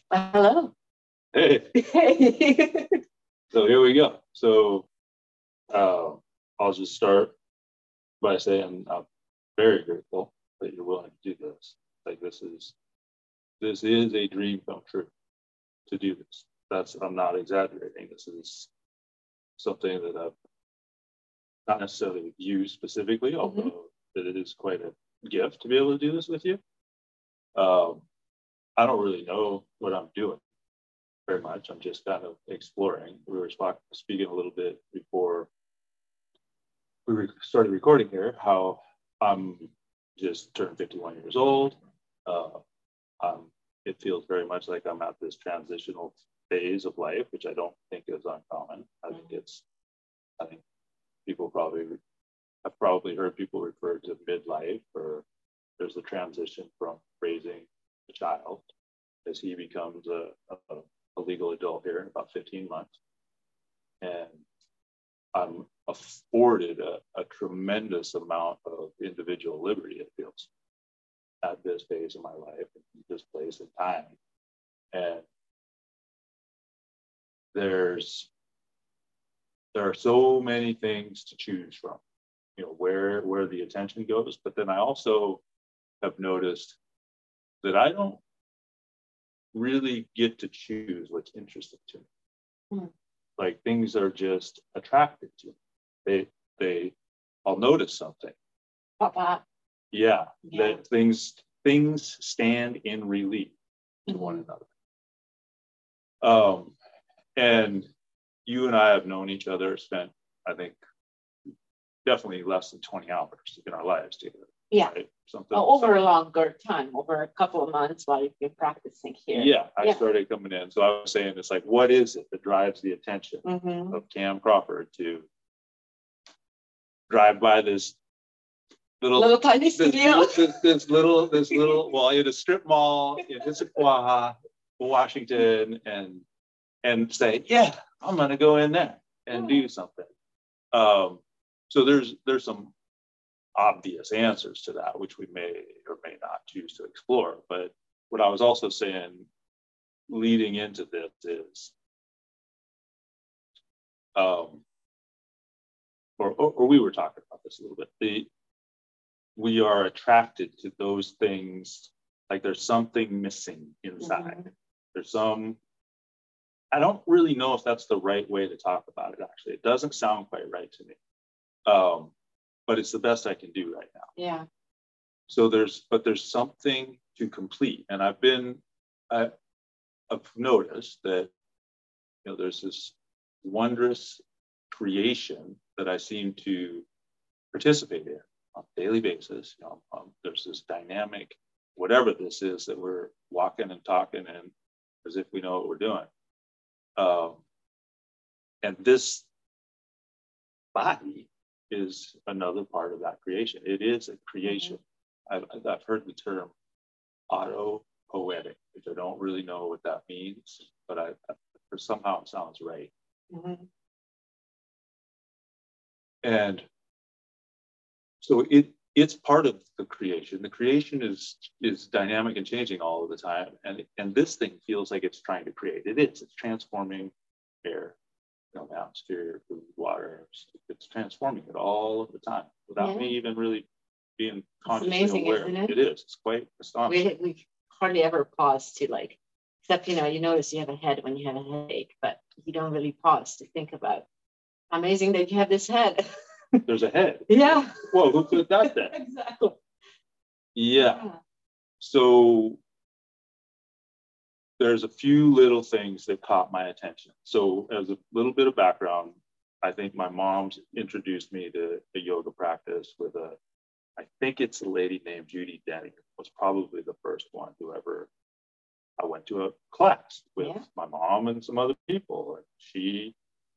Hello. Hey, Hey. so here we go. Uh, I'll just start by saying I'm very grateful that you're willing to do this. Like this is a dream come true to do this. I'm not exaggerating. This is something that I've not necessarily used specifically, Mhm. although that it is quite a gift to be able to do this with you. Um, I don't really know what I'm doing very much. I'm just kind of exploring. We were speaking a little bit before started recording here how I'm just turned 51 years old. Uh, it feels very much like I'm at this transitional phase of life, which I don't think is uncommon. I think people probably, I've probably heard people refer to midlife, or there's a transition from raising a child as he becomes a legal adult here in about 15 months. And I'm afforded a tremendous amount of individual liberty, it feels, at this phase of my life, this place and time. And there's there are so many things to choose from, where the attention goes. But then I also have noticed that I don't really get to choose what's interesting to me. Mm. Like things are just attracted to me. They I'll notice something. Papa. Yeah, Yeah. that things stand in relief to one another. And you and I have known each other, spent, I think, definitely less than 20 hours in our lives together. Yeah. Right? Something Over a longer time, over a couple of months while you've been practicing here. Yeah, I started coming in. So I was saying, it's like, what is it that drives the attention of Cam Crawford to drive by this little tiny studio? This little, well, in a strip mall in Issaquah, Washington, and say, yeah, I'm going to go in there and do something. So there's some obvious answers to that, which we may or may not choose to explore. But what I was also saying leading into this is, or we were talking about this a little bit. We are attracted to those things. Like there's something missing inside. There's I don't really know if that's the right way to talk about it. Actually, it doesn't sound quite right to me. But it's the best I can do right now. Yeah. So there's something to complete, and I've noticed that there's this wondrous creation that I seem to participate in on a daily basis. There's this dynamic, whatever this is that we're walking and talking in, as if we know what we're doing. And this body is another part of that creation. It is a creation. I've heard the term autopoietic, which I don't really know what that means, but somehow it sounds right. And so it's part of the creation. The creation is dynamic and changing all of the time, and this thing feels like it's trying to create. It's transforming air, atmosphere, food, water. It's transforming it all of the time without me even really being consciously aware. Isn't it? It is. It's quite astonishing. We hardly ever pause to except you notice you have a head when you have a headache, but you don't really pause to think about. Amazing that you have this head. There's a head. Yeah. Whoa, who put that there? Exactly. Yeah. So there's a few little things that caught my attention. So as a little bit of background, I think my mom's introduced me to a yoga practice with I think it's a lady named Judy Denny, was probably the first one who ever, I went to a class with my mom and some other people. And she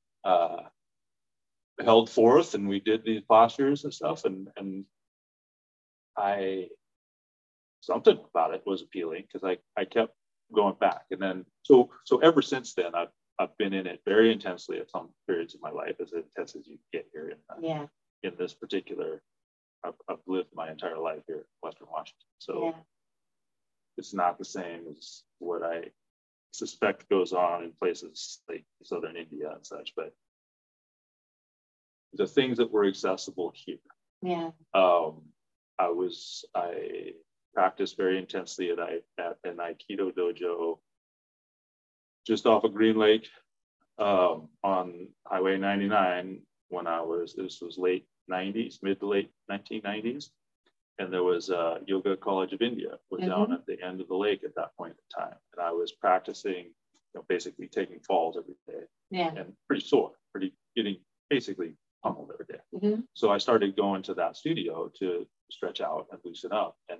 held forth and we did these postures and stuff. And something about it was appealing because I kept going back. And then, so ever since then, I've been in it very intensely at some periods of my life, as intense as you get here in this particular, I've lived my entire life here in Western Washington. So it's not the same as what I suspect goes on in places like southern India and such, but the things that were accessible here. Yeah. I practiced very intensely at an Aikido dojo just off of Green Lake on Highway 99 when this was late 90s, mid to late 1990s. And there was Yoga College of India was down at the end of the lake at that point in time. And I was practicing, basically taking falls every day. Yeah. And pretty sore, getting basically pummeled every day. So I started going to that studio to stretch out and loosen up. And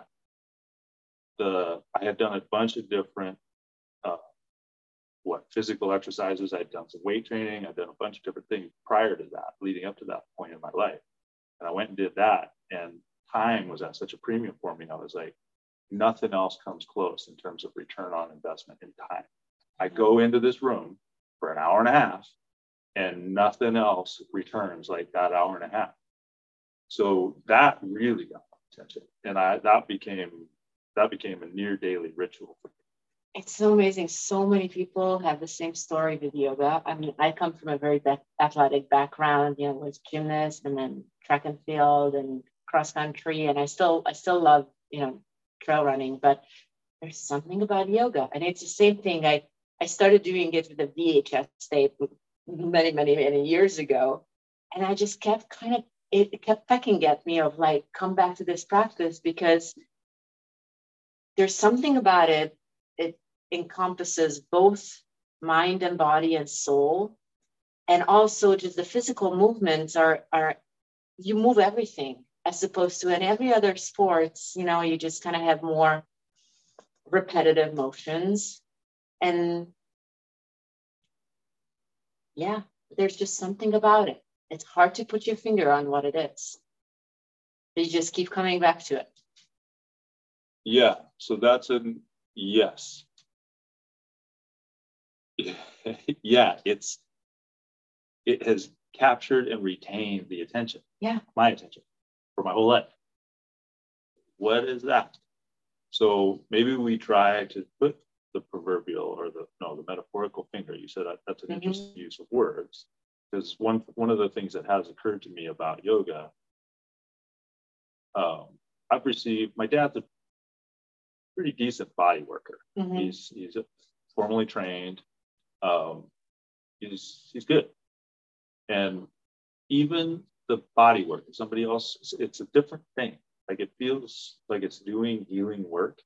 I had done a bunch of different physical exercises. I'd done some weight training. I'd done a bunch of different things prior to that, leading up to that point in my life. And I went and did that. And time was at such a premium for me. I was like, nothing else comes close in terms of return on investment in time. I go into this room for an hour and a half and nothing else returns like that hour and a half. So that really got my attention. And that became a near daily ritual for me. It's so amazing. So many people have the same story with yoga. I mean, I come from a very athletic background, was gymnast and then track and field and cross country. And I still love, trail running, but there's something about yoga. And it's the same thing. I started doing it with a VHS tape many, many, many years ago. And I just kept it kept pecking at me of like, come back to this practice because there's something about it. It encompasses both mind and body and soul. And also just the physical movements are you move everything as opposed to in every other sports, you just kind of have more repetitive motions. And yeah, there's just something about it. It's hard to put your finger on what it is. You just keep coming back to it. Yeah, so that's a yes. Yeah, it has captured and retained the attention. Yeah. My attention for my whole life. What is that? So maybe we try to put the proverbial or the metaphorical finger. You said that's an interesting use of words. Because one of the things that has occurred to me about yoga, my dad's a pretty decent body worker. He's formally trained. He's good. And even the body work, if somebody else, it's a different thing. Like it feels like it's doing healing work.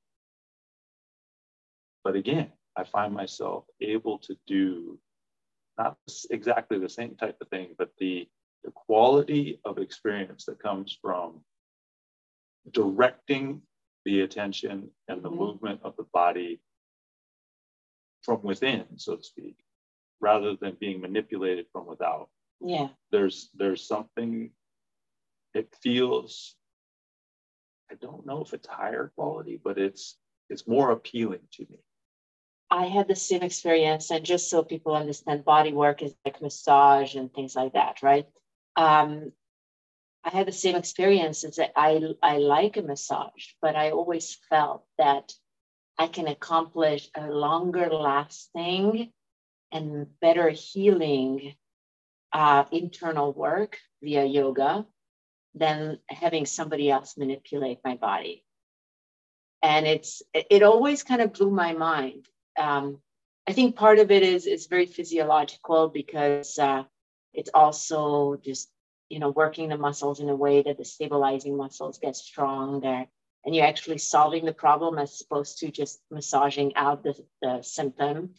But again, I find myself able to do not exactly the same type of thing, but the quality of experience that comes from directing the attention and the movement of the body from within, so to speak, rather than being manipulated from without. Yeah. There's something, it feels, I don't know if it's higher quality, but it's more appealing to me. I had the same experience, and just so people understand, body work is like massage and things like that, right? I had the same experience is that I like a massage, but I always felt that I can accomplish a longer lasting and better healing internal work via yoga than having somebody else manipulate my body. And it always kind of blew my mind. I think part of it is very physiological because it's also just, working the muscles in a way that the stabilizing muscles get stronger and you're actually solving the problem as opposed to just massaging out the symptom.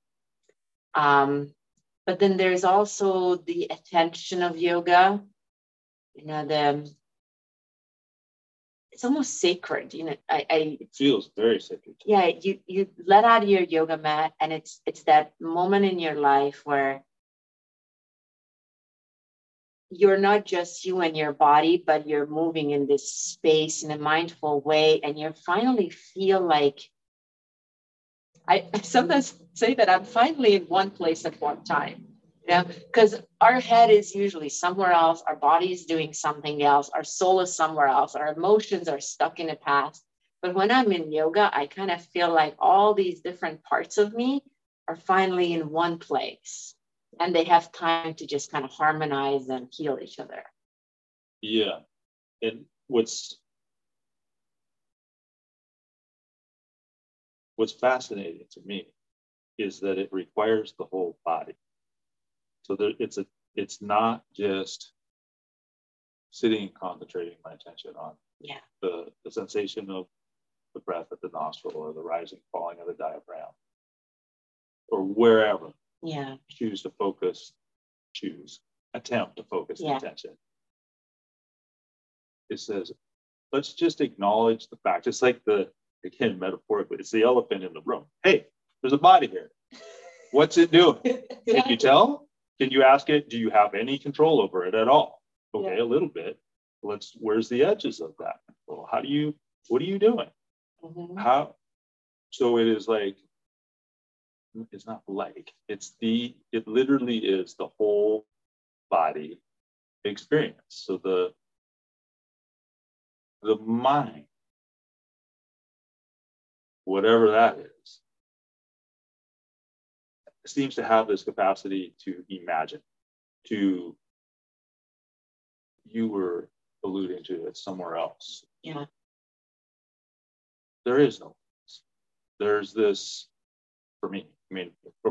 But then there's also the attention of yoga, it's almost sacred, it feels very sacred. Yeah, you let out your yoga mat, and it's that moment in your life where you're not just you and your body, but you're moving in this space in a mindful way, and you finally feel like, I sometimes say that I'm finally in one place at one time. Because our head is usually somewhere else, our body is doing something else, our soul is somewhere else, our emotions are stuck in the past. But when I'm in yoga, I kind of feel like all these different parts of me are finally in one place, and they have time to just kind of harmonize and heal each other. Yeah. And what's fascinating to me is that it requires the whole body. So it's not just sitting and concentrating my attention on the sensation of the breath at the nostril, or the rising, falling of the diaphragm, or wherever. Yeah. Attempt to focus the attention. It says, let's just acknowledge the fact. It's like again, metaphorically, it's the elephant in the room. Hey, there's a body here. What's it doing? Can you tell? Can you ask it, do you have any control over it at all? Okay, a little bit. Where's the edges of that control? What are you doing? Mm-hmm. So it is like, it's not like, it literally is the whole body experience. So the mind, whatever that is, seems to have this capacity to imagine. You were alluding to it somewhere else. Yeah. There is no place. There's this, for me, for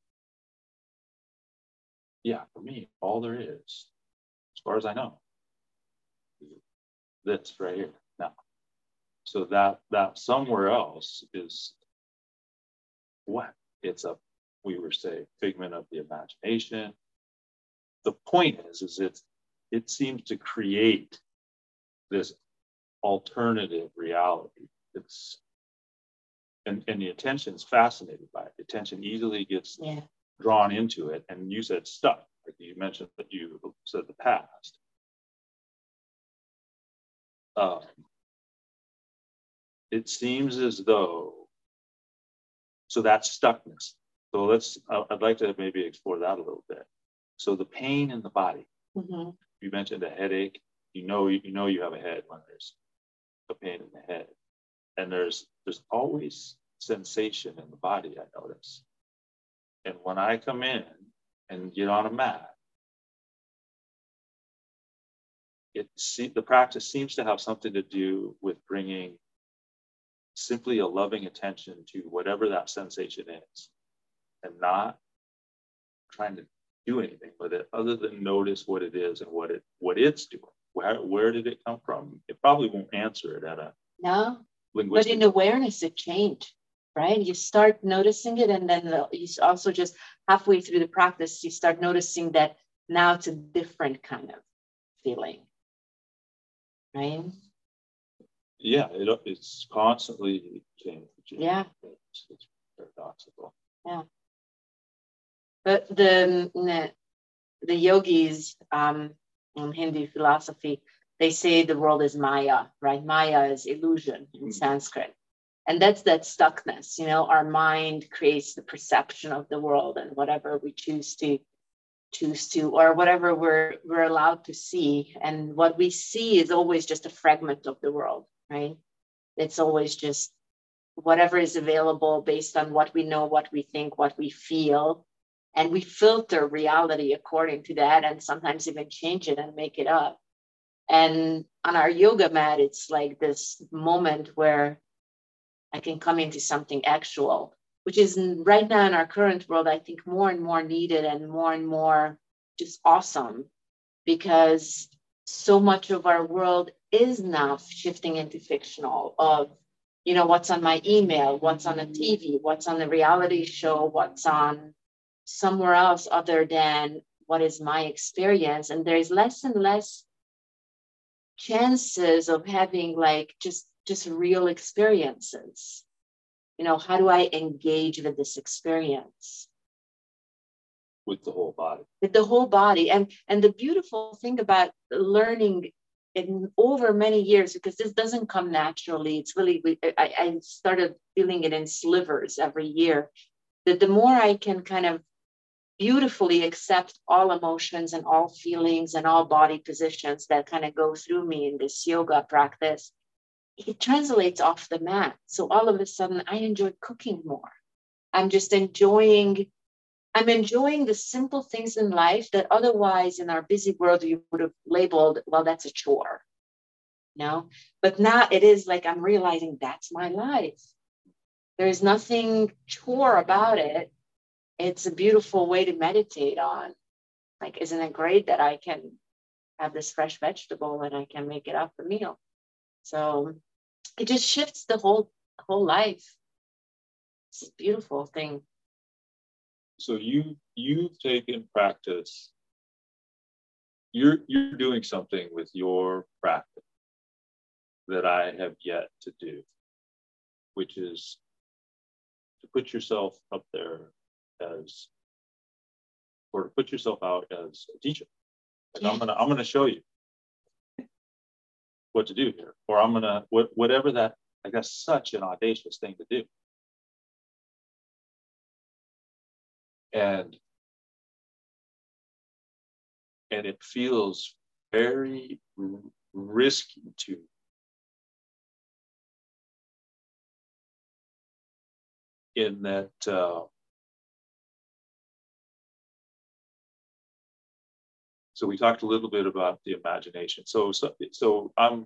me, all there is, as far as I know, that's right here now. So that somewhere else is what? It's we were saying, figment of the imagination. The point is it seems to create this alternative reality. And the attention's fascinated by it. The attention easily gets drawn into it. And you said stuck, like you mentioned that you said the past. It seems as though, so that's stuckness. So I'd like to maybe explore that a little bit. So the pain in the body. Mm-hmm. You mentioned a headache. You know you have a head when there's a pain in the head. And there's always sensation in the body, I notice. And when I come in and get on a mat, the practice seems to have something to do with bringing simply a loving attention to whatever that sensation is, and not trying to do anything with it other than notice what it is and what it's doing. Where did it come from? It probably won't answer it at a linguistic. But in awareness, it changed, right? You start noticing it, and then you also just halfway through the practice, you start noticing that now it's a different kind of feeling, right? Yeah, it's constantly changing. Yeah. It's paradoxical. Yeah. But the yogis in Hindu philosophy, they say the world is Maya, right? Maya is illusion in Sanskrit. And that's that stuckness, our mind creates the perception of the world, and whatever we choose to, or whatever we're allowed to see. And what we see is always just a fragment of the world, right? It's always just whatever is available based on what we know, what we think, what we feel. And we filter reality according to that, and sometimes even change it and make it up. And on our yoga mat, it's like this moment where I can come into something actual, which is right now in our current world, I think more and more needed and more just awesome, because so much of our world is now shifting into fictional of, what's on my email, what's on the TV, what's on the reality show, what's on somewhere else other than what is my experience. And there's less and less chances of having like just real experiences. How do I engage with this experience? With the whole body. With the whole body. And the beautiful thing about learning in over many years, because this doesn't come naturally, it's really, I started feeling it in slivers every year, that the more I can kind of beautifully accept all emotions and all feelings and all body positions that kind of go through me in this yoga practice, it translates off the mat. So all of a sudden I enjoy cooking more. I'm just enjoying the simple things in life that otherwise in our busy world you would have labeled, well, that's a chore. But now it is like I'm realizing that's my life. There's nothing chore about it. It's a beautiful way to meditate on. Like, isn't it great that I can have this fresh vegetable and I can make it up a meal? So it just shifts the whole life. It's a beautiful thing. So you've taken practice. You're doing something with your practice that I have yet to do, which is to put yourself up there as, or to put yourself out as a teacher. Like, yeah. I'm gonna show you what to do here, or I'm gonna whatever that. Like, that's such an audacious thing to do, and it feels very risky to in that so we talked a little bit about the imagination. So I'm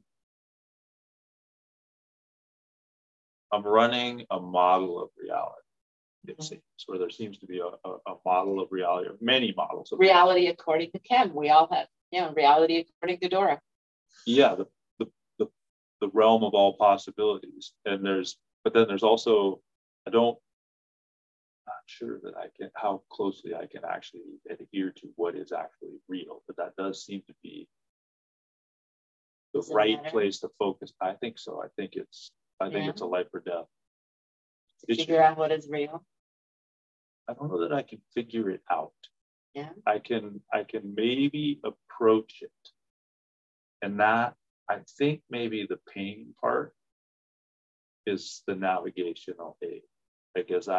running a model of reality. It seems, where there seems to be a model of reality, or many models of reality according to Kem. We all have, reality according to Dora. Yeah, the realm of all possibilities. And but then there's also, not sure that how closely I can actually adhere to what is actually real, but that does seem to be the right place to focus. I think so. I think it's a life or death. Figure out what is real. I don't know that I can figure it out. Yeah. I can maybe approach it. And that, I think maybe the pain part is the navigational aid. Like as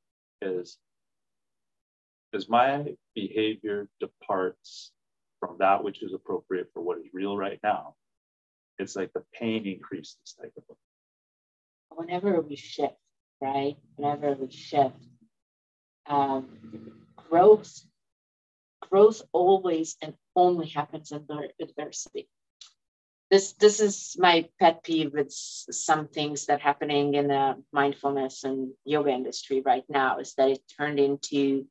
my behavior departs from that which is appropriate for what is real right now, it's like the pain increases type of thing. Whenever we shift, right? Whenever we shift, growth always and only happens in adversity. This is my pet peeve with some things that are happening in the mindfulness and yoga industry right now, is that it turned into,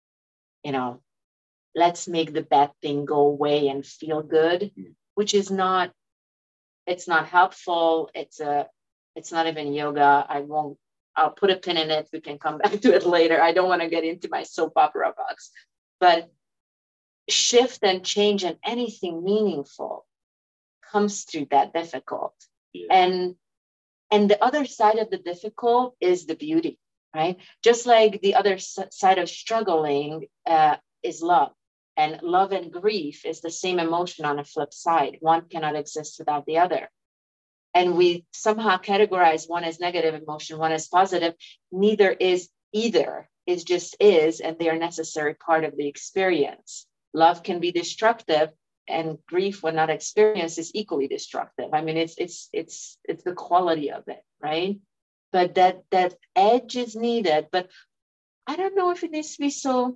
let's make the bad thing go away and feel good, which is not, it's not helpful. It's not even yoga. I'll put a pin in it. We can come back to it later. I don't want to get into my soap opera box, but shift and change and anything meaningful comes through that difficult. Yeah. And the other side of the difficult is the beauty, right? Just like the other side of struggling is love. And love and grief is the same emotion on a flip side. One cannot exist without the other. And we somehow categorize one as negative emotion, one as positive. Neither is either. It just is, and they are necessary part of the experience. Love can be destructive, and grief, when not experienced, is equally destructive. I mean, it's the quality of it, right? But that edge is needed. But I don't know if it needs to be so.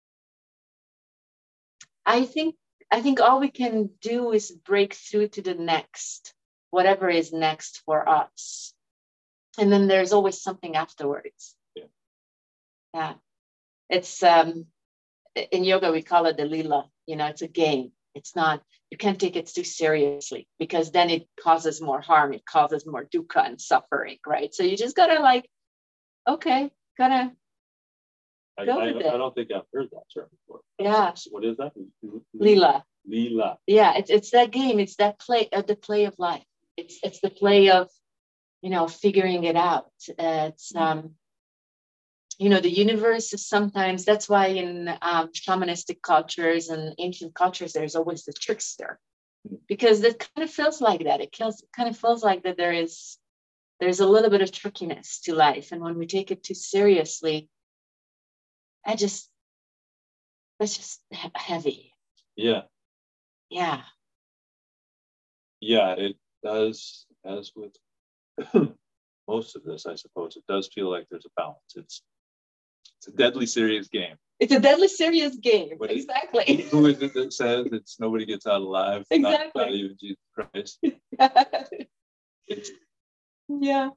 I think all we can do is break through to the next, whatever is next for us. And then there's always something afterwards. Yeah. It's in yoga, we call it the lila. It's a game. It's not, you can't take it too seriously, because then it causes more harm. It causes more dukkha and suffering, right? So you just gotta okay, gotta go with it. I don't think I've heard that term before. Yeah. What is that? Lila. Lila. Yeah, it's that game. It's that play, the play of life. It's the play of, figuring it out. It's the universe is sometimes, that's why in shamanistic cultures and ancient cultures, there's always the trickster, because it kind of feels like that. It kind of feels like that there's a little bit of trickiness to life. And when we take it too seriously, that's just heavy. Yeah. Yeah. Yeah, it does, as with most of this, I suppose, it does feel like there's a balance. It's a deadly serious game. It's a deadly serious game. But exactly. Who is it that says it's nobody gets out alive? Exactly. Not even Jesus Christ. It's, yeah.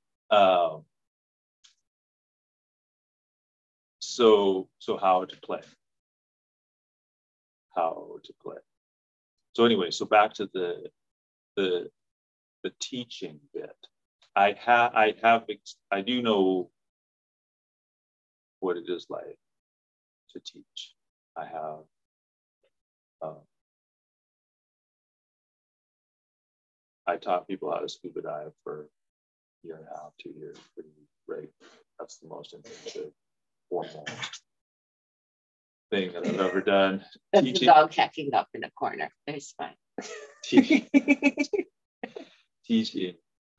So how to play. So anyway, so back to the teaching bit. I do know what it is like to teach. I have I taught people how to scuba dive for a year and a half, 2 years, pretty great. That's the most intensive formal thing that I've ever done. That's the dog hacking up in a corner. It's fine. Teaching.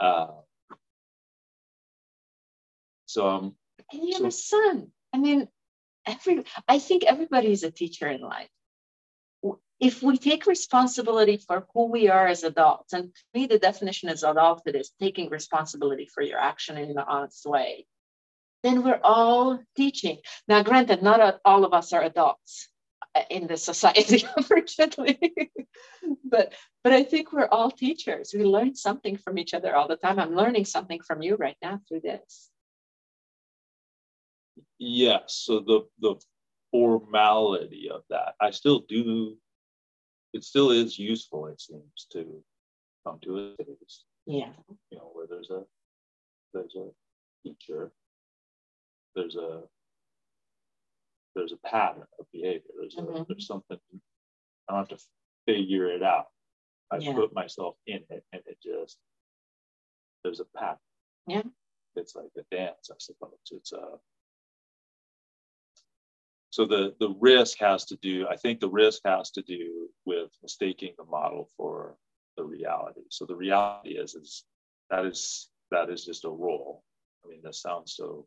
So and you have a son. I mean, I think everybody is a teacher in life. If we take responsibility for who we are as adults, and to me, the definition as adulthood is taking responsibility for your action in an honest way, then we're all teaching. Now, granted, not all of us are adults in this society, unfortunately, but I think we're all teachers. We learn something from each other all the time. I'm learning something from you right now through this. Yes. So the formality of that, I still do. It still is useful, it seems, to come to a space, where there's a teacher, there's a pattern of behavior. There's something. I don't have to figure it out. I put myself in it, and there's a pattern. Yeah. It's like a dance, I suppose. So the risk has to do, I think the risk has to do with mistaking the model for the reality. So the reality is that is just a role. I mean, that sounds so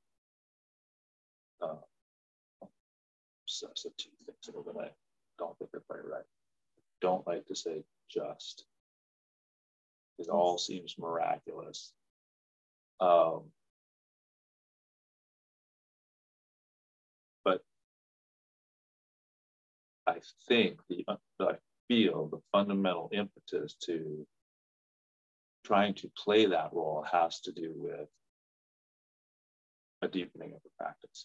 obsessive to things that I don't think are quite right. Don't like to say just. It all seems miraculous. But I think I feel the fundamental impetus to trying to play that role has to do with a deepening of the practice.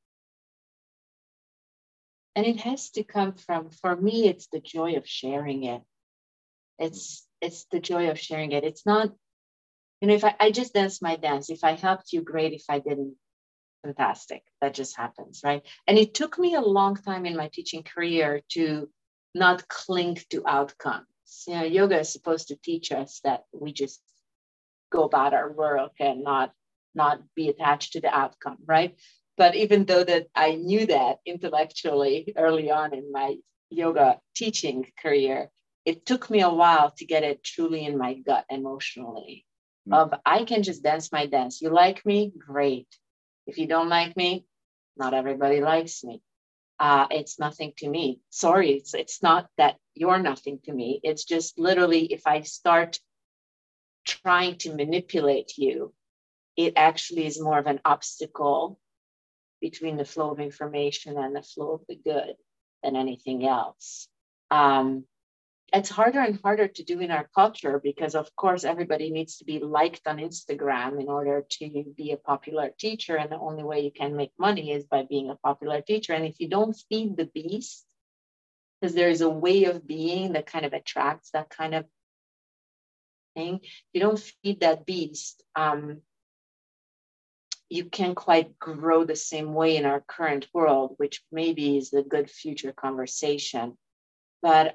And it has to come from, for me, it's the joy of sharing it. It's the joy of sharing it. It's not, if I just dance my dance, if I helped you, great. If I didn't, fantastic. That just happens, right? And it took me a long time in my teaching career to not cling to outcomes. Yoga is supposed to teach us that we just go about our work and not be attached to the outcome, right? But even though that I knew that intellectually early on in my yoga teaching career, it took me a while to get it truly in my gut emotionally. Of I can just dance my dance. You like me? Great. If you don't like me, not everybody likes me. It's nothing to me. Sorry, it's not that you're nothing to me. It's just literally if I start trying to manipulate you, it actually is more of an obstacle between the flow of information and the flow of the good than anything else. It's harder and harder to do in our culture because, of course, everybody needs to be liked on Instagram in order to be a popular teacher. And the only way you can make money is by being a popular teacher. And if you don't feed the beast, because there's a way of being that kind of attracts that kind of thing, if you don't feed that beast, you can't quite grow the same way in our current world, which maybe is a good future conversation. But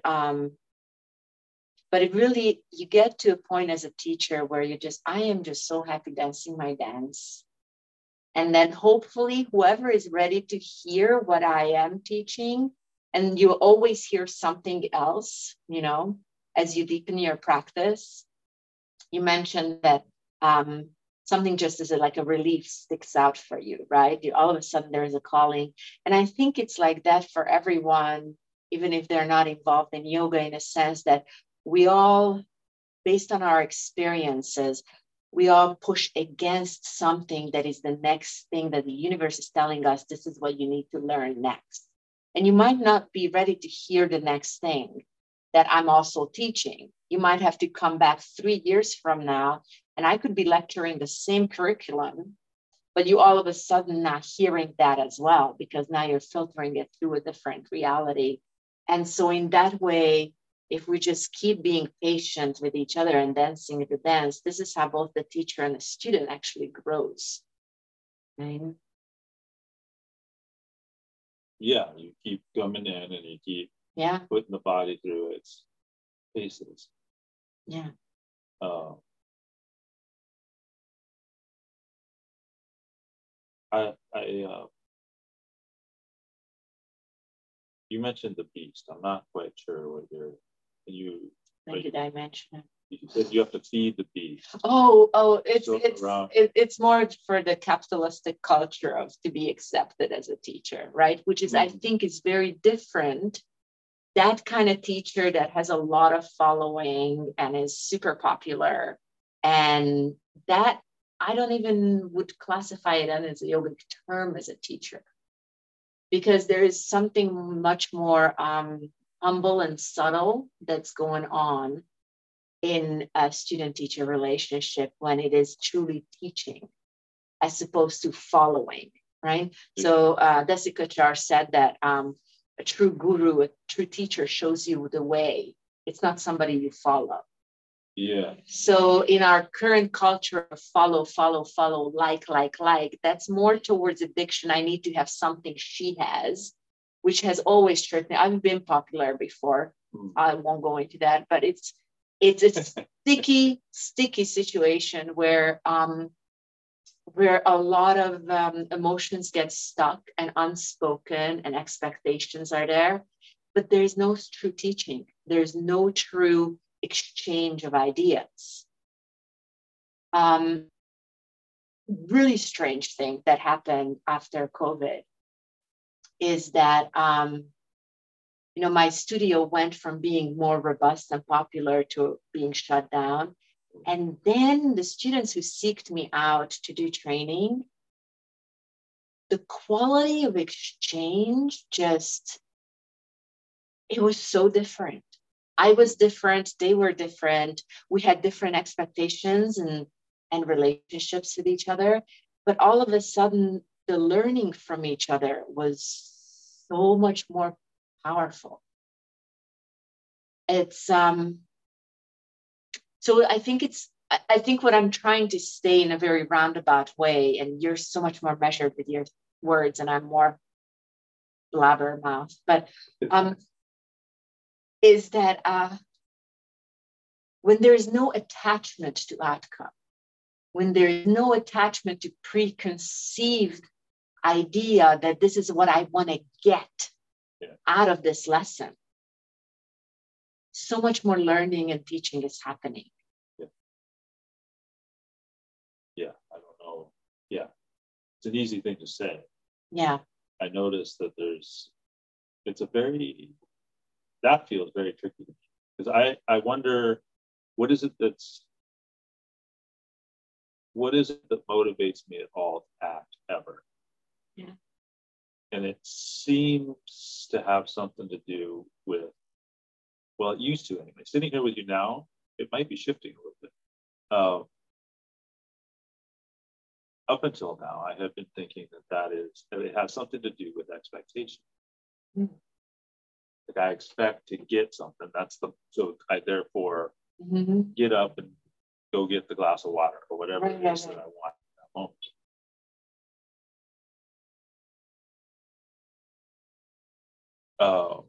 it really, you get to a point as a teacher where I am just so happy dancing my dance. And then hopefully whoever is ready to hear what I am teaching, and you always hear something else, as you deepen your practice. You mentioned that something just as like a relief sticks out for you, right? All of a sudden there is a calling. And I think it's like that for everyone, even if they're not involved in yoga, in a sense that we all, based on our experiences, we all push against something that is the next thing that the universe is telling us, this is what you need to learn next. And you might not be ready to hear the next thing that I'm also teaching. You might have to come back 3 years from now, and I could be lecturing the same curriculum, but you all of a sudden not hearing that as well, because now you're filtering it through a different reality. And so in that way, if we just keep being patient with each other and dancing the dance, this is how both the teacher and the student actually grows. Right? Yeah, you keep coming in and you keep putting the body through its paces. Yeah. You mentioned the beast. I'm not quite sure what When did I mention it? You said you have to feed the beast. It's more for the capitalistic culture of to be accepted as a teacher, right? Which is, I think, is very different. That kind of teacher that has a lot of following and is super popular, and that I don't even would classify it as a yogic term as a teacher, because there is something much more humble and subtle that's going on in a student-teacher relationship when it is truly teaching as opposed to following, right? So Desikachar said that a true guru, a true teacher shows you the way. It's not somebody you follow. Yeah. So in our current culture of follow, like, that's more towards addiction. I need to have something she has, which has always tricked me. I've been popular before. I won't go into that, but it's a sticky situation where a lot of emotions get stuck and unspoken and expectations are there, but there's no true teaching. There's no true exchange of ideas. Really strange thing that happened after COVID is that, my studio went from being more robust and popular to being shut down. And then the students who seeked me out to do training, the quality of exchange it was so different. I was different, they were different. We had different expectations and relationships with each other. But all of a sudden, the learning from each other was so much more powerful. It's so I think what I'm trying to say in a very roundabout way, and you're so much more measured with your words and I'm more blabbermouth, but is that when there is no attachment to outcome, when there is no attachment to preconceived idea that this is what I want to get out of this lesson, so much more learning and teaching is happening. Yeah, I don't know. Yeah, it's an easy thing to say. Yeah. I noticed that that feels very tricky to me, because I wonder, what is it that motivates me at all to act ever? Yeah. And it seems to have something to do with, well, it used to anyway. Sitting here with you now, it might be shifting a little bit. Up until now, I have been thinking that it has something to do with expectation. Mm-hmm. Like I expect to get something. So I therefore get up and go get the glass of water or whatever it is that I want at that moment.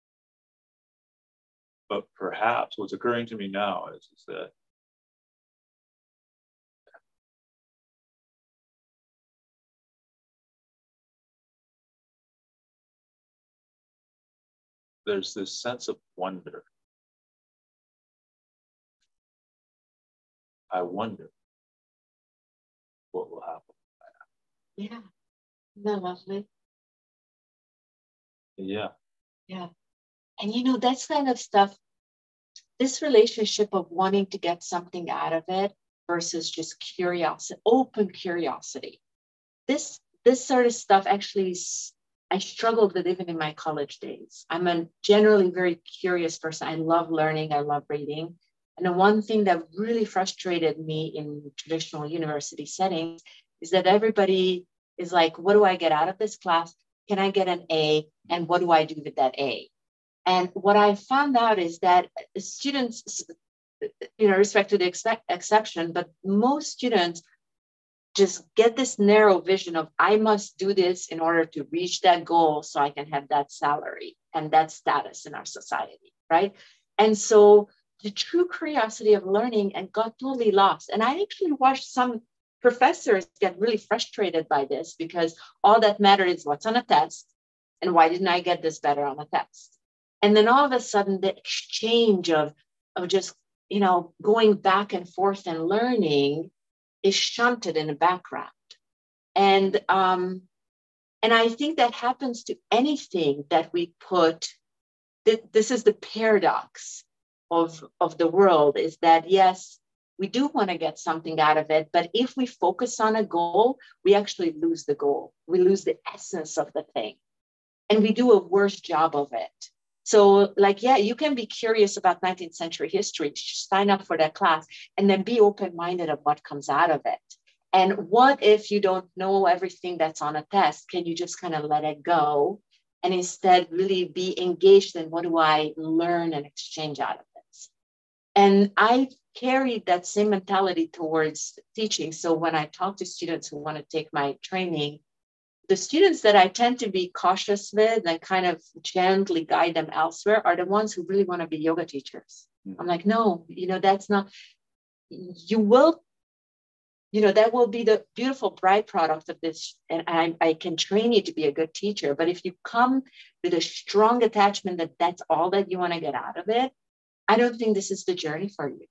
But perhaps what's occurring to me now is that there's this sense of wonder. I wonder what will happen. Yeah. Isn't that lovely? Yeah. Yeah. And that's kind of stuff, this relationship of wanting to get something out of it, versus just curiosity, open curiosity. This sort of stuff actually I struggled with even in my college days. I'm a generally very curious person. I love learning. I love reading. And the one thing that really frustrated me in traditional university settings is that everybody is like, what do I get out of this class? Can I get an A? And what do I do with that A? And what I found out is that students, respect to the exception, but most students just get this narrow vision of I must do this in order to reach that goal so I can have that salary and that status in our society, right? And so the true curiosity of learning and got totally lost. And I actually watched some professors get really frustrated by this because all that mattered is what's on a test and why didn't I get this better on a test? And then all of a sudden the exchange of just, going back and forth and learning is shunted in the background. And I think that happens to anything that we put. This is the paradox of the world, is that yes, we do want to get something out of it, but if we focus on a goal, we actually lose the goal. We lose the essence of the thing. And we do a worse job of it. So you can be curious about 19th century history, sign up for that class, and then be open-minded of what comes out of it. And what if you don't know everything that's on a test? Can you just kind of let it go and instead really be engaged in what do I learn and exchange out of this? And I carried that same mentality towards teaching. So when I talk to students who want to take my training, the students that I tend to be cautious with and kind of gently guide them elsewhere are the ones who really want to be yoga teachers. Mm-hmm. I'm like, no, that's not, you will, that will be the beautiful byproduct of this. And I can train you to be a good teacher. But if you come with a strong attachment that that's all that you want to get out of it, I don't think this is the journey for you.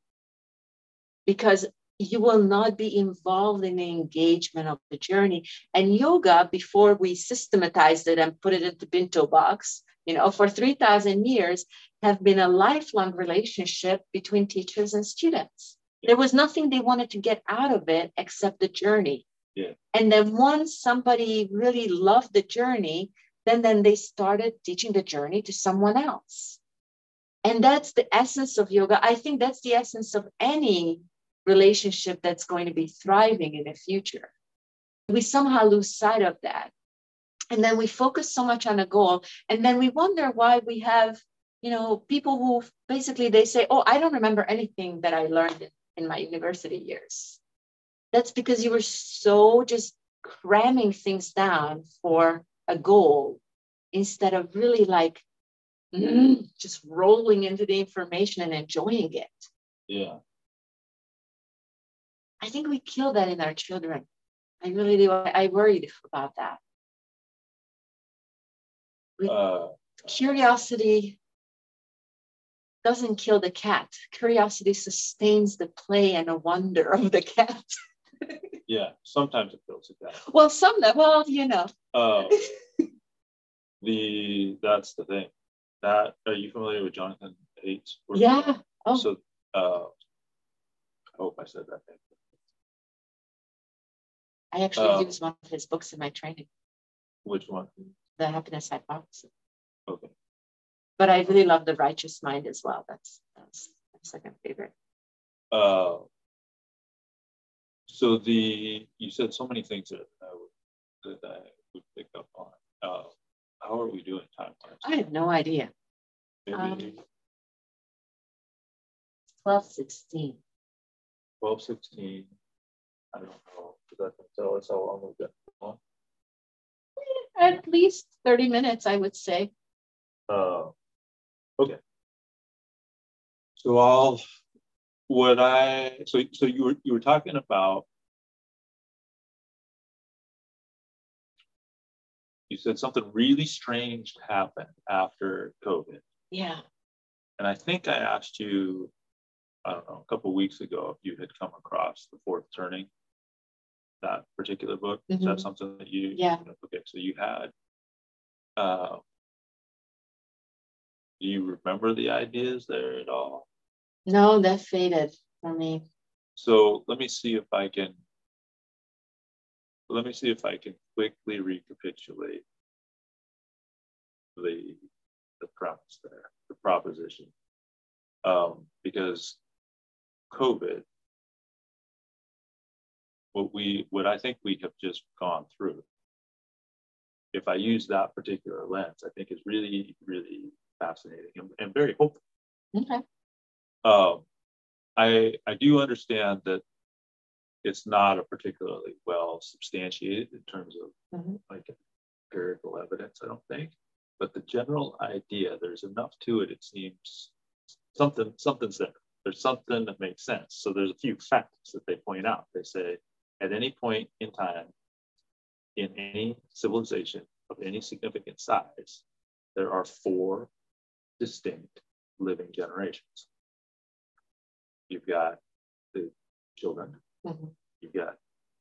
Because you will not be involved in the engagement of the journey. And yoga, before we systematized it and put it into Binto box, for 3,000 years, have been a lifelong relationship between teachers and students. There was nothing they wanted to get out of it except the journey. Yeah. And then once somebody really loved the journey, then they started teaching the journey to someone else. And that's the essence of yoga. I think that's the essence of any relationship that's going to be thriving in the future. We somehow lose sight of that. And then we focus so much on a goal. And then we wonder why we have, people who basically they say, oh, I don't remember anything that I learned in my university years. That's because you were so just cramming things down for a goal instead of really just rolling into the information and enjoying it. Yeah. I think we kill that in our children. I really do. I worried about that. Curiosity doesn't kill the cat. Curiosity sustains the play and the wonder of the cat. Yeah, sometimes it kills the cat. Well, That's the thing. Are you familiar with Jonathan Haidt's work? Yeah. Oh. So I hope I said that name. I actually used one of his books in my training. Which one? The Happiness Hypothesis. Okay. But I really love The Righteous Mind as well. That's my second favorite. So you said so many things that I would pick up on. How are we doing time-wise? I have no idea. Maybe 12:16. 12:16. I don't know. That can tell us how long we've got on. At least 30 minutes, I would say. Okay. So you were talking about, you said something really strange happened after COVID. Yeah. And I think I asked you, I don't know, a couple of weeks ago if you had come across The Fourth Turning, that particular book. Mm-hmm. Is that something that you? Yeah. Okay, so you had. Do you remember the ideas there at all? No, that faded for me. So let me see if I can quickly recapitulate the premise there, the proposition, because COVID, what I think we have just gone through, if I use that particular lens, I think is really, really fascinating and very hopeful. Okay. I do understand that it's not a particularly well substantiated in terms of like empirical evidence, I don't think. But the general idea, there's enough to it, it seems something's there. There's something that makes sense. So there's a few facts that they point out. They say, at any point in time, in any civilization of any significant size, there are 4 distinct living generations. You've got the children, you've got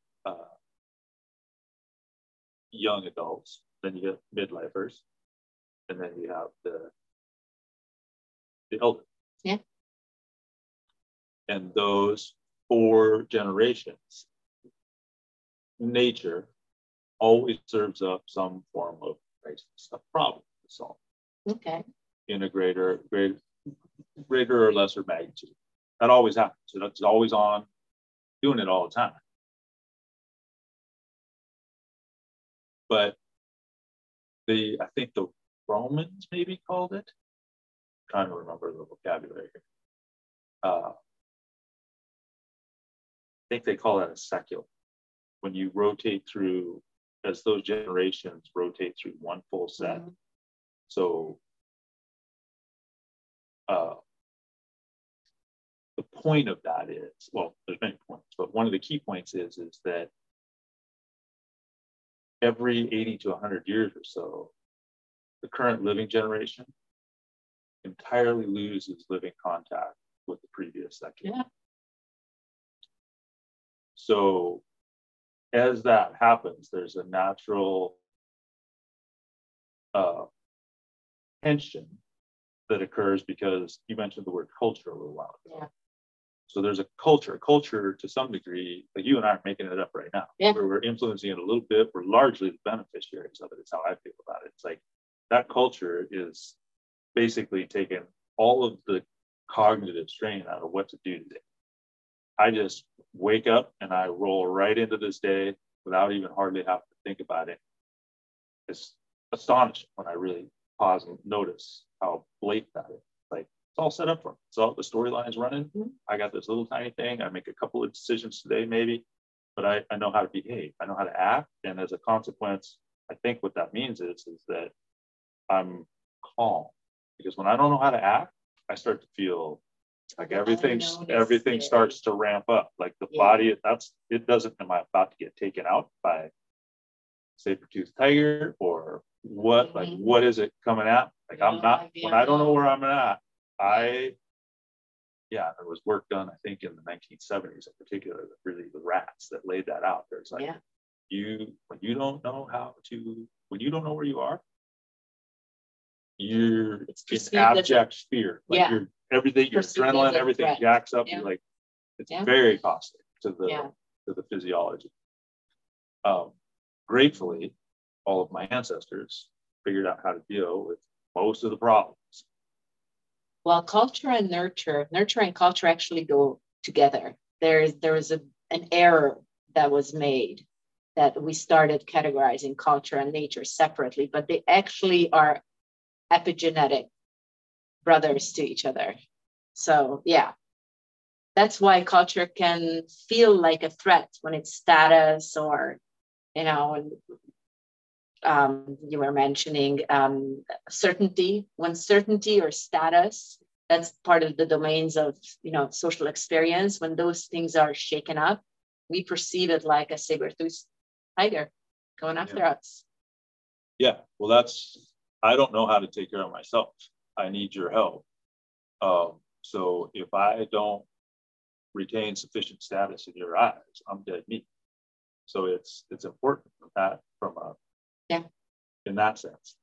young adults, then you get midlifers, and then you have the elder. Yeah. And those 4 generations, nature always serves up some form of crisis, a problem to solve. Okay. In a greater or lesser magnitude. That always happens. It's always on, doing it all the time. But I think the Romans maybe called it. I'm trying to remember the vocabulary here. I think they call that a seculum. When you rotate through, as those generations rotate through one full set. So the point of that is, well, there's many points, but one of the key points is that every 80 to 100 years or so, the current living generation entirely loses living contact with the previous section. Yeah. So as that happens, there's a natural tension that occurs because you mentioned the word culture a little while ago. Yeah. So there's a culture to some degree, like you and I are making it up right now. Yeah. Where we're influencing it a little bit. We're largely the beneficiaries of it. It's how I feel about it. It's like that culture is basically taking all of the cognitive strain out of what to do today. I just wake up and I roll right into this day without even hardly having to think about it. It's astonishing when I really pause and notice how blatant that is. Like, it's all set up for me. It's all the storyline's running. I got this little tiny thing. I make a couple of decisions today, maybe, but I know how to behave. I know how to act. And as a consequence, I think what that means is that I'm calm. Because when I don't know how to act, I start to feel like everything starts to ramp up. Like the body, it doesn't, am I about to get taken out by saber-toothed tiger or what? Like, what is it coming at? Like, I'm not, when I don't know where I'm at, there was work done, I think, in the 1970s in particular, that really the rats that laid that out. There's like, when you don't know where you are, you're in abject fear. Like your adrenaline, everything jacks up. You're like, it's very caustic to the physiology. Gratefully, all of my ancestors figured out how to deal with most of the problems. Well, culture and nurture and culture actually go together. There was an error that was made that we started categorizing culture and nature separately, but they actually are epigenetic brothers to each other. So that's why culture can feel like a threat when it's status or, you were mentioning certainty. When certainty or status, that's part of the domains of, social experience. When those things are shaken up, we perceive it like a saber-toothed tiger going after us. Yeah, well, I don't know how to take care of myself. I need your help. So if I don't retain sufficient status in your eyes, I'm dead meat. So it's important in that sense.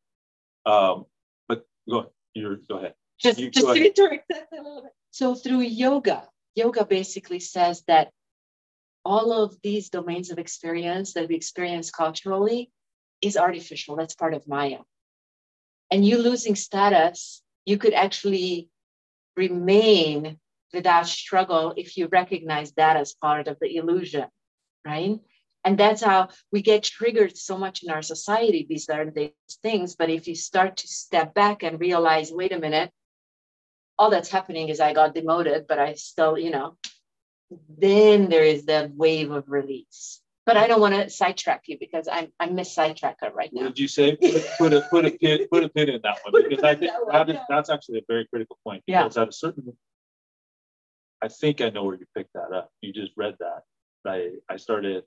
But go ahead. Go ahead. Just to interrupt that a little bit. So through yoga, yoga basically says that all of these domains of experience that we experience culturally is artificial. That's part of Maya. And you losing status, you could actually remain without struggle if you recognize that as part of the illusion, right? And that's how we get triggered so much in our society. These are these things. But if you start to step back and realize, wait a minute, all that's happening is I got demoted, but I still, then there is the wave of release. But I don't want to sidetrack you because I'm Miss Sidetracker right now. What did you say? Put a pin in that one, because I think that's actually a very critical point. Because at a certain, I think I know where you picked that up. You just read that. I started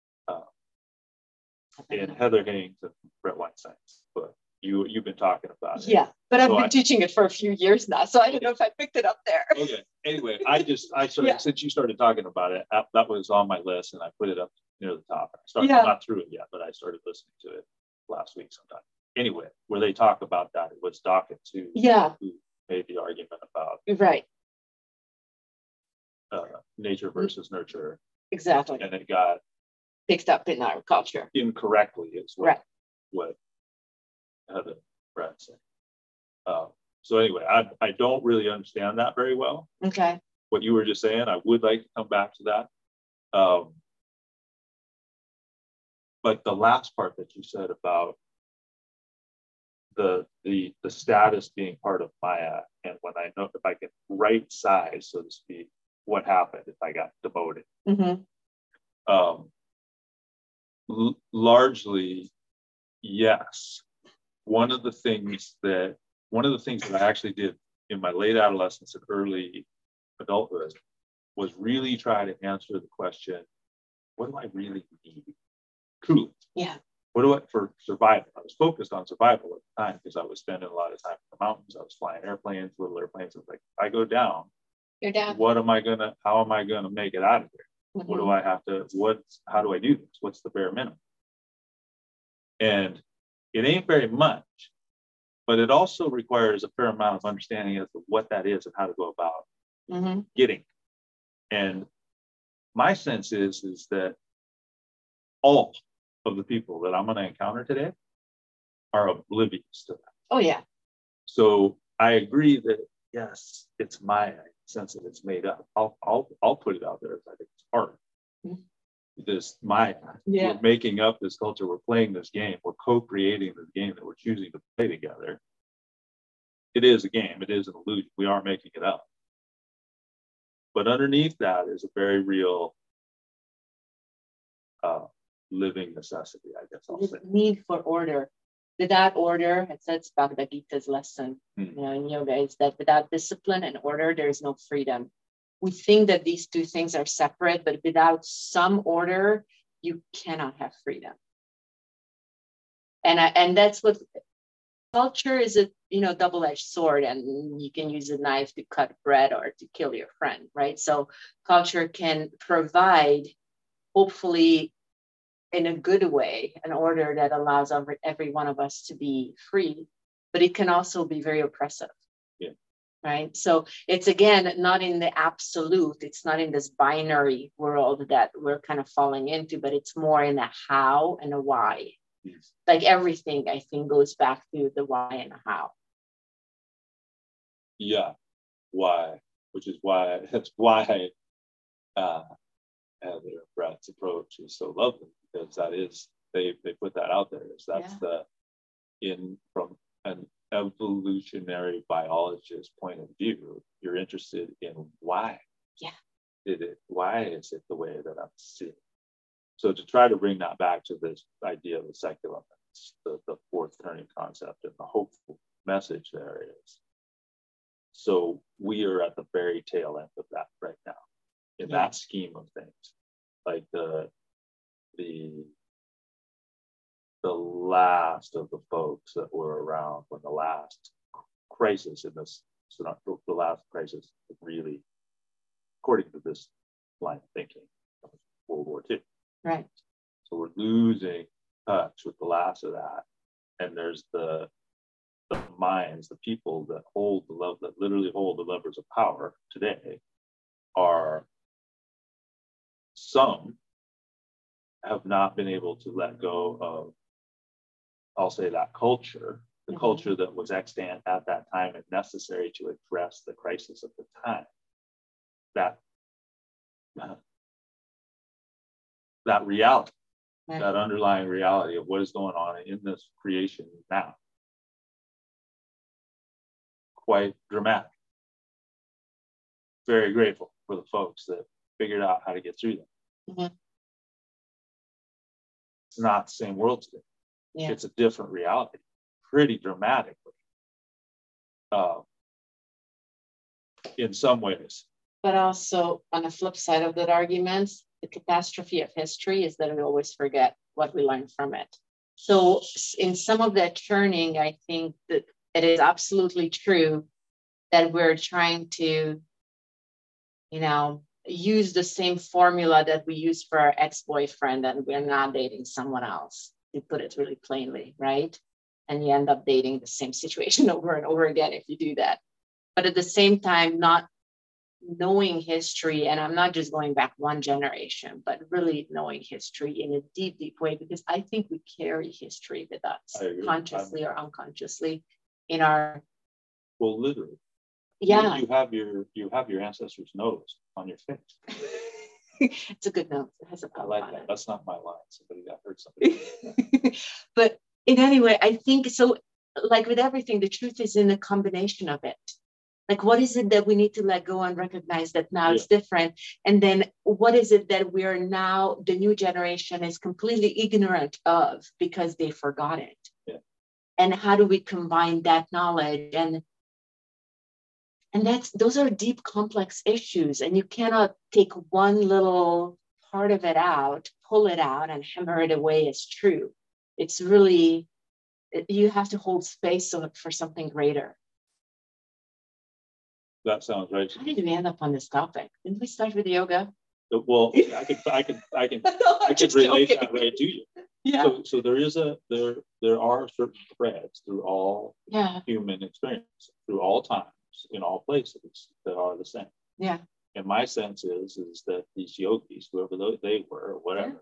in Heather Haynes and Brett Weinstein's book. You've been talking about it. Yeah, but I've been teaching it for a few years now, so I don't know if I picked it up there. Okay. Anyway, I started since you started talking about it. That was on my list, and I put it up near the top. I'm not through it yet, but I started listening to it last week sometime. Anyway, where they talk about that, it was Dawkins who made the argument about nature versus nurture. Exactly. And it got picked up in our culture incorrectly. Is what Heather Brett said. So anyway, I don't really understand that very well. Okay. What you were just saying, I would like to come back to that. But the last part that you said about the status being part of Maya, and when I know if I can right size, so to speak, what happened if I got demoted. Mm-hmm. Largely, yes. One of the things that I actually did in my late adolescence and early adulthood was really try to answer the question, what do I really need? Truly. Yeah. What do I, for survival? I was focused on survival at the time because I was spending a lot of time in the mountains. I was flying airplanes, little airplanes. I was like, if I go down, you're down. How am I gonna make it out of here? Mm-hmm. What do I have to, how do I do this? What's the bare minimum? And it ain't very much, but it also requires a fair amount of understanding as to what that is and how to go about getting. And my sense is that all of the people that I'm going to encounter today are oblivious to that. Oh, yeah. So I agree that, yes, it's my sense that it's made up. I'll put it out there if I think it's hard. This Maya. Yeah. We're making up this culture. We're playing this game. We're co-creating this game that we're choosing to play together. It is a game. It is an illusion. We are making it up. But underneath that is a very real living necessity, I guess I'll say. Need for order. Without order, it says Bhagavad Gita's lesson, in yoga, is that without discipline and order, there is no freedom. We think that these two things are separate, but without some order, you cannot have freedom. And that's what culture is, a double-edged sword, and you can use a knife to cut bread or to kill your friend, right? So culture can provide, hopefully in a good way, an order that allows every one of us to be free, but it can also be very oppressive. Yeah. Right. So it's, again, not in the absolute, it's not in this binary world that we're kind of falling into, but it's more in the how and the why. Yes. Like everything, I think, goes back to the why and the how. Yeah. Why, that's why Heather Brett's approach is so lovely, because that is, they put that out there. That's from an evolutionary biologist point of view, you're interested in why. Yeah. Why is it the way that I'm seeing? So to try to bring that back to this idea of the secular, the fourth turning concept, and the hopeful message there is, so we are at the very tail end of that right now, in that scheme of things. Like the last of the folks that were around when the last crisis in this, so not the last crisis really, according to this line of thinking, World War II. Right. So we're losing touch with the last of that. And there's the minds, the people that hold the love, that literally hold the levers of power today, are, some have not been able to let go of, I'll say, that culture, the culture that was extant at that time and necessary to address the crisis of the time. That reality, that underlying reality of what is going on in this creation now. Quite dramatic. Very grateful for the folks that figured out how to get through them. It's not the same world today. Yeah. It's a different reality, pretty dramatically, in some ways. But also, on the flip side of that argument, the catastrophe of history is that we always forget what we learned from it. So in some of that churning, I think that it is absolutely true that we're trying to, use the same formula that we use for our ex-boyfriend, and we're not dating someone else, to put it really plainly, right? And you end up dating the same situation over and over again if you do that. But at the same time, not knowing history, and I'm not just going back one generation, but really knowing history in a deep, deep way, because I think we carry history with us, consciously or unconsciously, in our. Well, literally. Yeah. You have your ancestors' nose on your face. It's a good nose. It has a I like that. That's not my line. I heard somebody. But in any way, I think so. Like with everything, the truth is in a combination of it. Like, what is it that we need to let go and recognize that now it's different? And then what is it that we're now, the new generation is completely ignorant of because they forgot it? Yeah. And how do we combine that knowledge? And those are deep, complex issues. And you cannot take one little part of it out, pull it out, and hammer it away as true. It's really, you have to hold space for something greater. That sounds right. How did we end up on this topic? Didn't we start with yoga? Well, I can relate that right to you. Yeah. So there are certain threads through all human experience, through all times, in all places, that are the same. Yeah. And my sense is that these yogis, whoever they were, or whatever,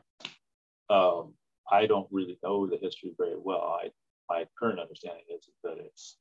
I don't really know the history very well. My current understanding is that it's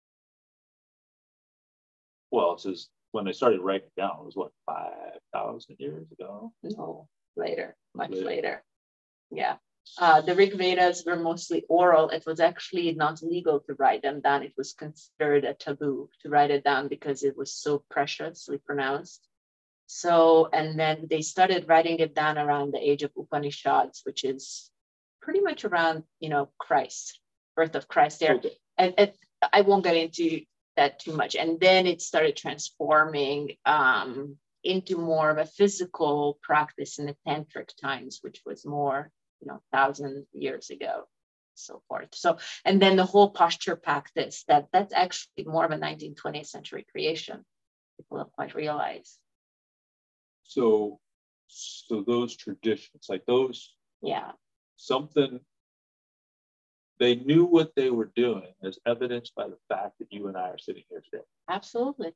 just when they started writing it down, it was what, 5,000 years ago? No, much later. Yeah. The Rig Vedas were mostly oral. It was actually not legal to write them down. It was considered a taboo to write it down because it was so preciously pronounced. So, and then they started writing it down around the age of Upanishads, which is pretty much around, Christ, birth of Christ there. Okay. And I won't get into that too much. And then it started transforming into more of a physical practice in the tantric times, which was more 1,000 years ago, so forth. So, and then the whole posture practice, that's actually more of a 19th, 20th century creation. People don't quite realize. So those traditions, like those, something, they knew what they were doing, as evidenced by the fact that you and I are sitting here today. Absolutely.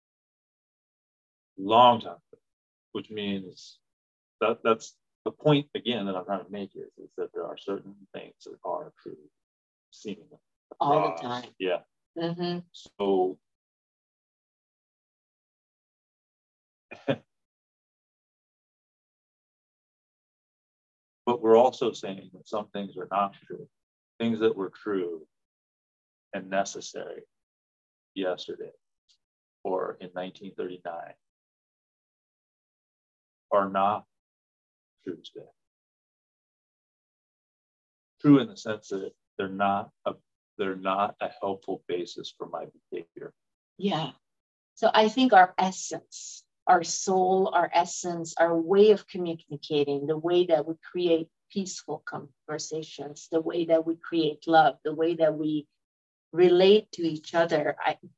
Long time ago, which means that's the point, again, that I'm trying to make is that there are certain things that are true seemingly all the time. Yeah. Mm-hmm. So but we're also saying that some things are not true. Things that were true and necessary yesterday or in 1939 are not true today. True in the sense that they're not a helpful basis for my behavior. Yeah. So I think our essence, our soul, our essence, our way of communicating, the way that we create peaceful conversations, the way that we create love, the way that we relate to each other,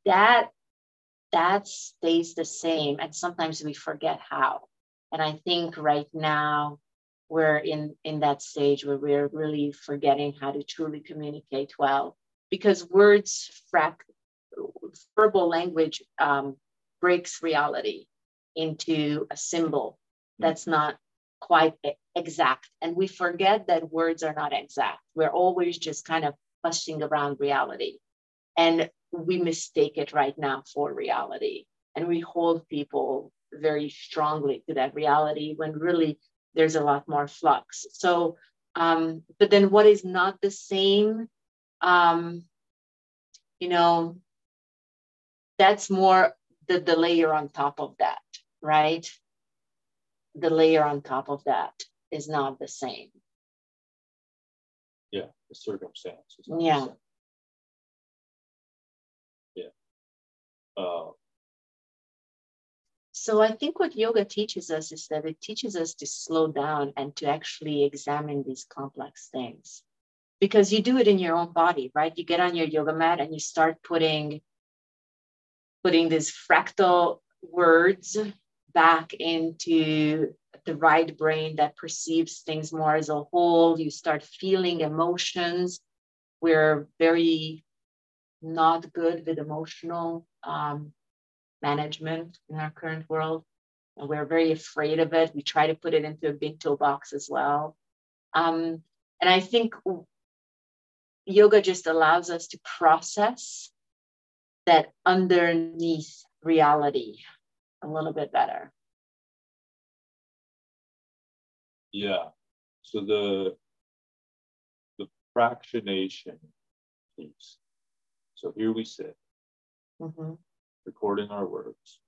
that stays the same. And sometimes we forget how. And I think right now we're in that stage where we're really forgetting how to truly communicate well, because verbal language breaks reality. into a symbol that's not quite exact. And we forget that words are not exact. We're always just kind of pushing around reality. And we mistake it right now for reality. And we hold people very strongly to that reality when really there's a lot more flux. So, but then what is not the same, you know, that's more the layer on top of that, right? The layer on top of that is not the same. Yeah, the circumstances. Yeah. Yeah. So I think what yoga teaches us is that it teaches us to slow down and to actually examine these complex things. Because you do it in your own body, right? You get on your yoga mat and you start putting these fractal words back into the right brain that perceives things more as a whole. You start feeling emotions. We're very not good with emotional management in our current world. And we're very afraid of it. We try to put it into a binto box as well. And I think yoga just allows us to process that underneath reality a little bit better. Yeah. So the fractionation piece. So here we sit, recording our words.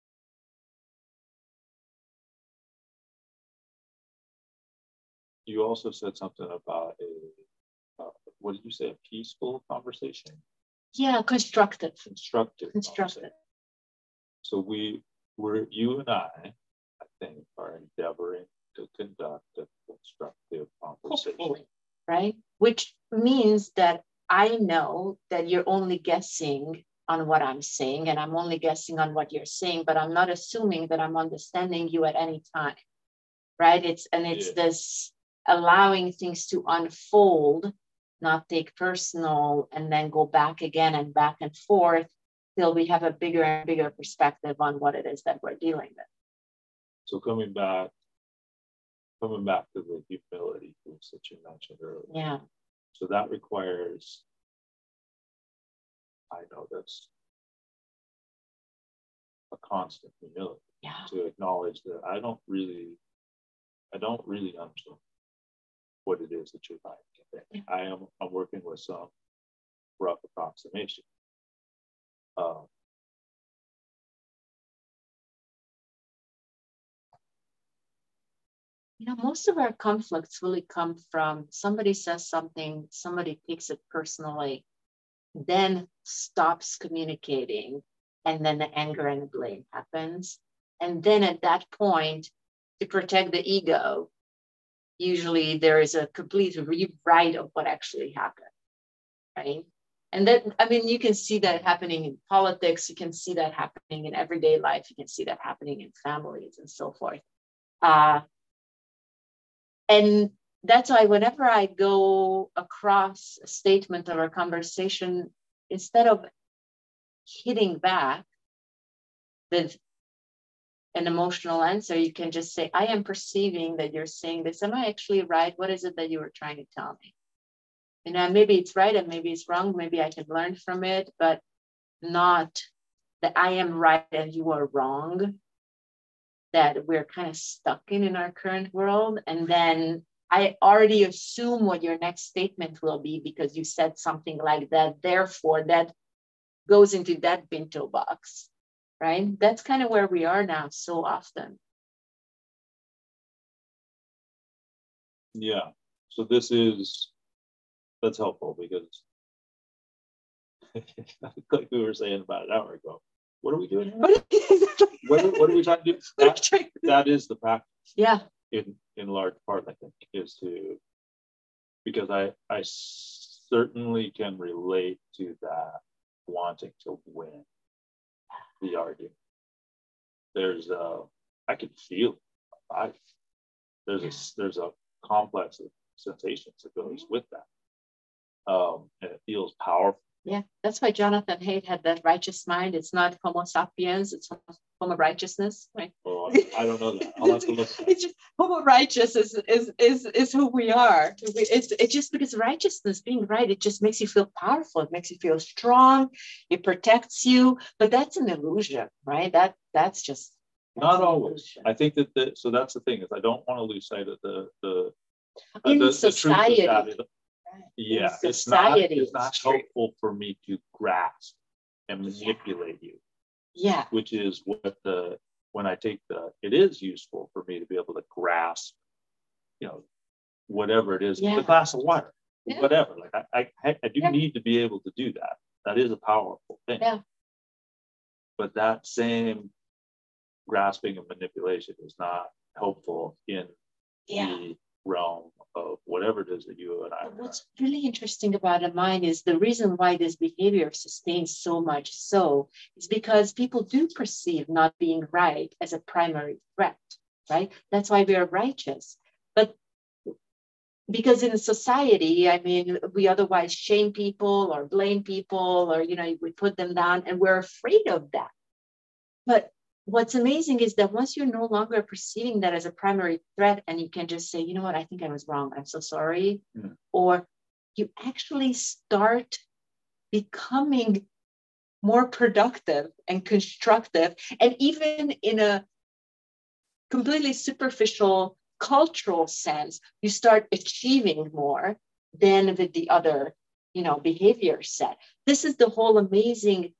You also said something about what did you say? A peaceful conversation? Yeah, constructive. Constructive. So you and I think, are endeavoring to conduct a constructive conversation. Hopefully, right? Which means that I know that you're only guessing on what I'm saying, and I'm only guessing on what you're saying, but I'm not assuming that I'm understanding you at any time, right? It's this allowing things to unfold, not take personal, and then go back again and back and forth till we have a bigger and bigger perspective on what it is that we're dealing with. So coming back to the humility piece that you mentioned earlier. Yeah. So that requires, I know that's a constant humility. Yeah. To acknowledge that I don't really understand what it is that you're trying to convey. Yeah. I'm working with some rough approximation. Most of our conflicts really come from somebody says something, somebody takes it personally, then stops communicating, and then the anger and the blame happens. And then at that point, to protect the ego, usually there is a complete rewrite of what actually happened, right? And that, you can see that happening in politics, you can see that happening in everyday life, you can see that happening in families and so forth. And that's why whenever I go across a statement or a conversation, instead of hitting back with an emotional answer, you can just say, I am perceiving that you're saying this. Am I actually right? What is it that you were trying to tell me? Maybe it's right and maybe it's wrong. Maybe I can learn from it, but not that I am right and you are wrong, that we're kind of stuck in our current world. And then I already assume what your next statement will be because you said something like that. Therefore, that goes into that binto box, right? That's kind of where we are now so often. Yeah. So that's helpful because like we were saying about an hour ago, what are we doing here? what are we trying to do? That is the practice. Yeah. In large part, I think, is because I certainly can relate to that wanting to win the argument. I can feel it. There's a complex of sensations that goes with that. And it feels powerful. Yeah, that's why Jonathan Haidt had that righteous mind. It's not Homo sapiens, it's Homo righteousness, right? Oh, I don't know that. I'll have to look at that. It's just, Homo righteous is who we are. It's just because righteousness, being right, it just makes you feel powerful. It makes you feel strong. It protects you. But that's an illusion, right? That's just not always. I think that so that's the thing is I don't want to lose sight of the in society. The truth of that. Yeah, it's not helpful for me to grasp and manipulate you. Yeah, which is what when I take it is useful for me to be able to grasp, whatever it is, the glass of water, whatever. Like I do need to be able to do that. That is a powerful thing. Yeah. But that same grasping and manipulation is not helpful in the realm of whatever it is that you and I are. What's really interesting about a mind is the reason why this behavior sustains so much is because people do perceive not being right as a primary threat, right? That's why we are righteous. But because in society, I mean, we otherwise shame people or blame people or, we put them down and we're afraid of that. But what's amazing is that once you're no longer perceiving that as a primary threat and you can just say, you know what, I think I was wrong. I'm so sorry. Mm-hmm. Or you actually start becoming more productive and constructive. And even in a completely superficial cultural sense, you start achieving more than with the other, behavior set. This is the whole amazing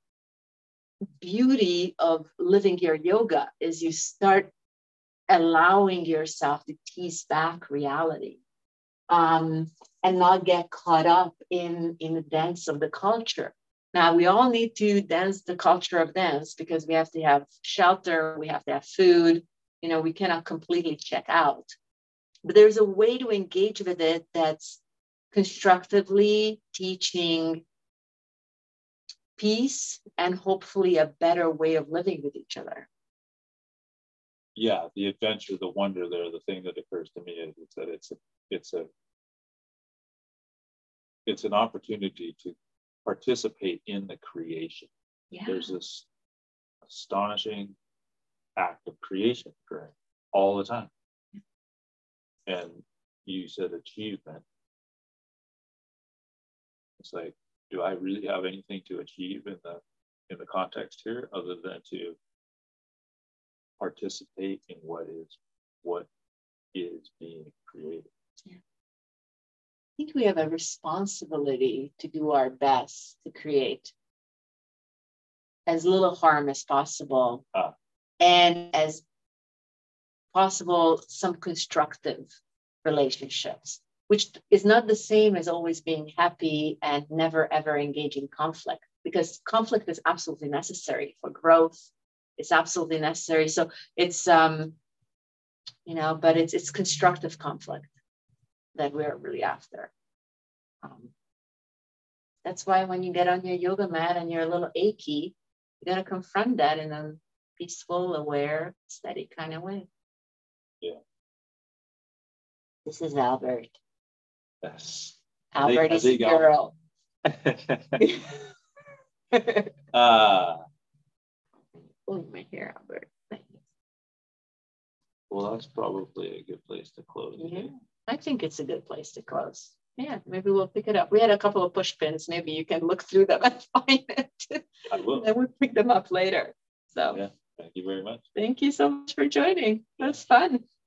beauty of living your yoga is you start allowing yourself to tease back reality and not get caught up in the dance of the culture. Now, we all need to dance the culture of dance because we have to have shelter, we have to have food, we cannot completely check out. But there's a way to engage with it that's constructively teaching peace and hopefully a better way of living with each other. Yeah, the adventure, the wonder there, the thing that occurs to me is that it's an opportunity to participate in the creation. Yeah. There's this astonishing act of creation occurring all the time. And you said achievement. It's like, do I really have anything to achieve in the context here other than to participate in what is being created? Yeah. I think we have a responsibility to do our best to create as little harm as possible and as possible some constructive relationships, which is not the same as always being happy and never ever engaging conflict, because conflict is absolutely necessary for growth. It's absolutely necessary. So it's but it's constructive conflict that we're really after. That's why when you get on your yoga mat and you're a little achy, you got to confront that in a peaceful, aware, steady kind of way. Yeah. This is Albert. Yes. Albert is a girl. Pulling my hair, Albert. Well, that's probably a good place to close. Yeah, I think it's a good place to close. Yeah, maybe we'll pick it up. We had a couple of push pins. Maybe you can look through them and find it. I will. And then we'll pick them up later. So yeah, thank you very much. Thank you so much for joining. It was fun.